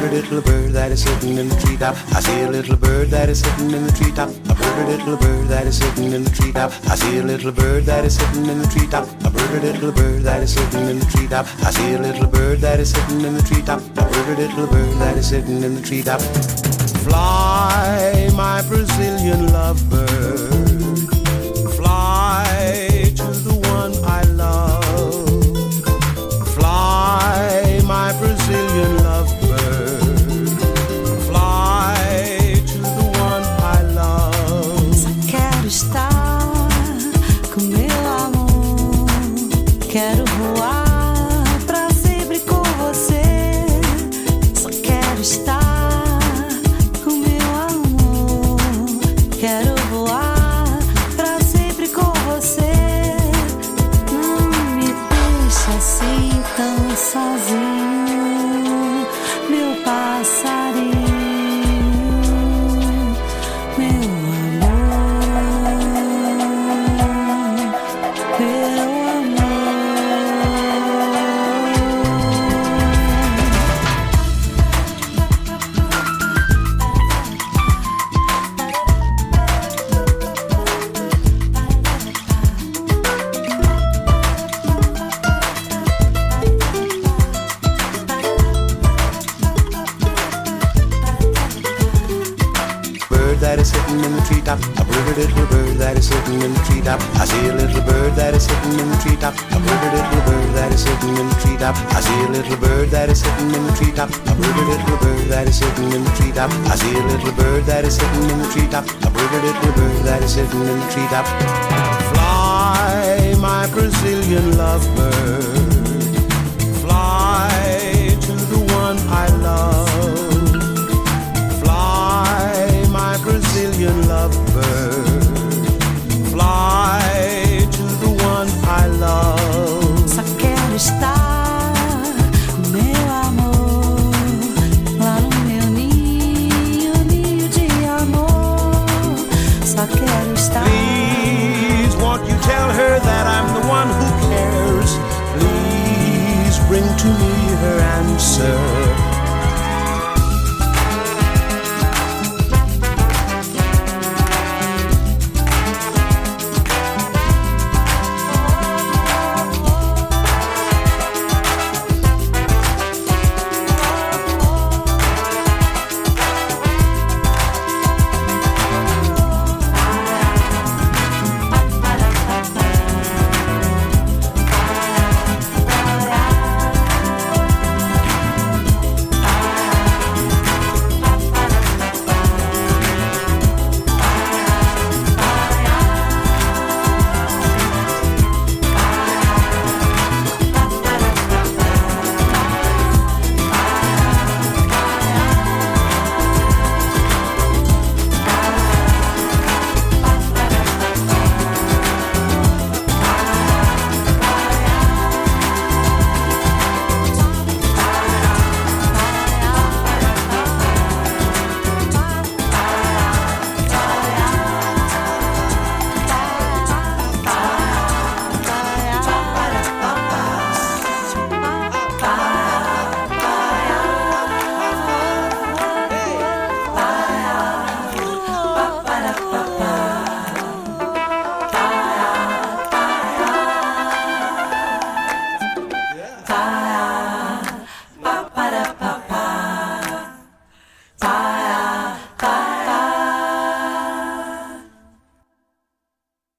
pretty little bird that is sitting in the treetop. I see a little bird that is sitting in the treetop. A pretty little bird that is sitting in the treetop. I see a little bird that is sitting in the treetop. A pretty little bird that is sitting in the treetop. I see a little bird that is sitting in the treetop. A pretty little bird that is sitting in the treetop. Fly, my Brazilian lovebird. Fly to the one I love. Fly, my Brazilian lovebird. Fly to the one I love. Só quero estar com meu amor. Quero voar pra sempre com você. Só quero estar com meu amor. Quero voar pra sempre com você. Não me deixa assim tão sozinho, meu passarinho, meu amor, meu amor. Bird that is sitting in the treetop. A pretty little bird that is sitting in the treetop. I see a little bird that is sitting in the treetop. A pretty little bird that is sitting in the treetop. I see a little bird that is sitting in the treetop. A pretty little bird that is sitting in the treetop. I see a little bird that is sitting in the treetop. A pretty little bird that is sitting in the treetop. Fly, my Brazilian lovebird. Fly to the one I love. Fly, my Brazilian lovebird. Fly to the one I love. Só quero estar com meu amor lá no meu ninho, ninho de amor. Só quero estar. Please, won't you tell her that I'm the one who cares? Please bring to me her answer.